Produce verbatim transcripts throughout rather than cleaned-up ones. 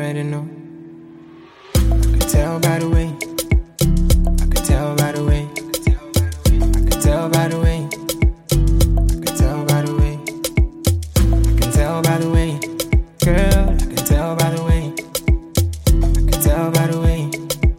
already know. I could tell by the way. I could tell by the way. I could tell by the way. I could tell by the way. I can tell by the way. Girl, I can tell by the way. I can tell by the way.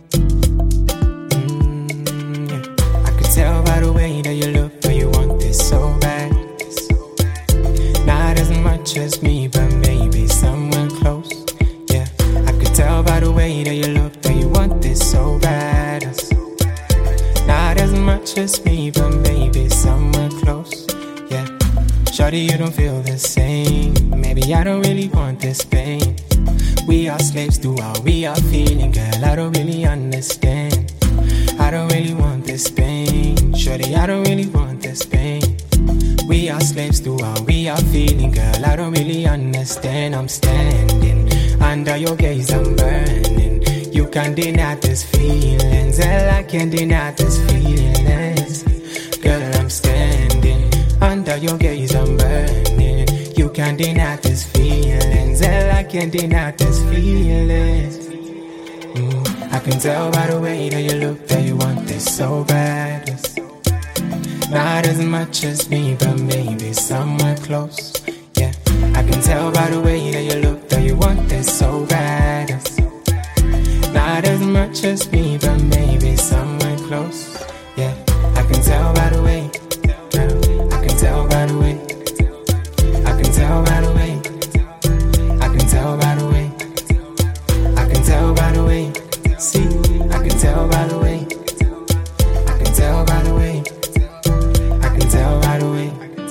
Mm, yeah. I could tell by the way that you look, that you want this so bad. Not as much as me, but maybe somewhere close. Yeah, I could tell by the way that you look, that you want this so bad. Not as much as me, but maybe somewhere close. Yeah, shawty, you don't feel the same. Maybe I don't really want this pain. We are slaves to how we are feeling, girl, I don't really understand. I don't really want this pain. Shawty, I don't really want this pain. We are slaves to how we are feeling, girl, I don't really understand. I'm standing under your gaze, I'm burning. You can't deny this feelings, hell, I can't deny this feelings. Girl, I'm standing under your gaze, I'm burning. You can't deny this feelings, hell, I can't deny this feelings. Mm, I can tell by the way that you look, that you want this so bad. Not as much as me, but maybe somewhere close. Yeah, I can tell by the way that you look, that you want this so bad. Not as much as me, but maybe somewhere close. Yeah, I can tell by the way. I can tell by the way. I can tell by the way. I can tell by the way. I can tell by the way. See, I can tell by the way. I can tell by the way. Tell by the way.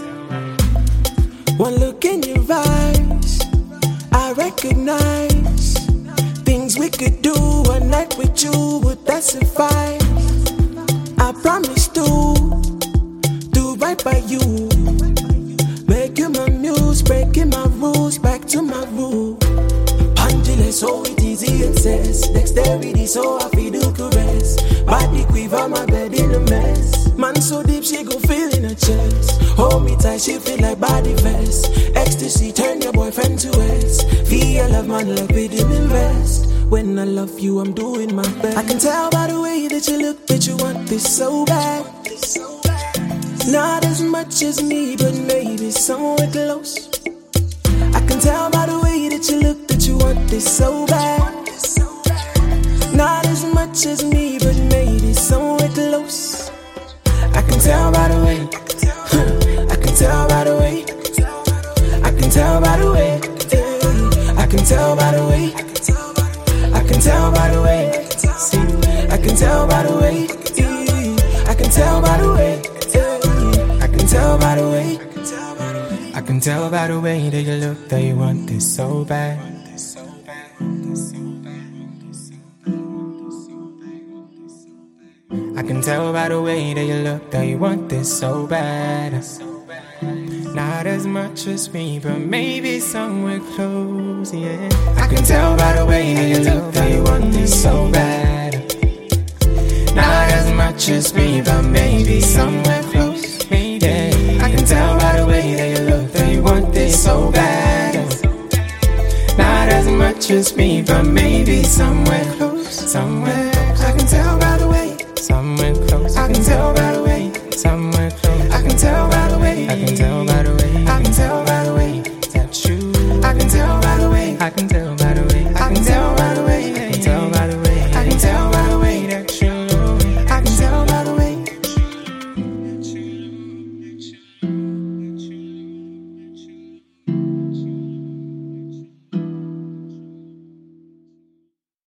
One look in your eyes, I recognize things we could do one night with you, would that suffice? I promise to do right by you, make you my muse, breaking my rules, back to my rule. Angela, so it is incest, dexterity, so I feel the caress. Body quiver, my bed in a mess. Man so deep, she gon' feel in her chest. Hold me tight, she feel like body vest. Ecstasy, turn your boyfriend to X. Feel love, man, like we didn't invest. When I love you, I'm doing my best. I can tell by the way that you look, that you want this so bad. Not as much as me, but maybe somewhere close. I can tell by the way that you look, that you want this so bad. Not as much as me, but maybe somewhere close. I can tell by the way. I can tell by the way. I can tell by the way. I can tell by the way. I can tell by the way. See, I can tell by the way. I can tell by the way. I can tell by the way. I can tell by the way that you look, that you want this so bad. I can tell by the way that you look, that you want this so bad. Not as much as me, but maybe somewhere close, yeah. I can tell by the way that you look, that you want this so bad. Not as much as me, but maybe somewhere close, yeah. I can tell by the way that you look, that you want this so bad. Not as much as me, but maybe somewhere close, somewhere close. I can tell by the way. Somewhere close, I can tell by the way. Somewhere close, I can tell by the way. I can tell by the way. I can tell.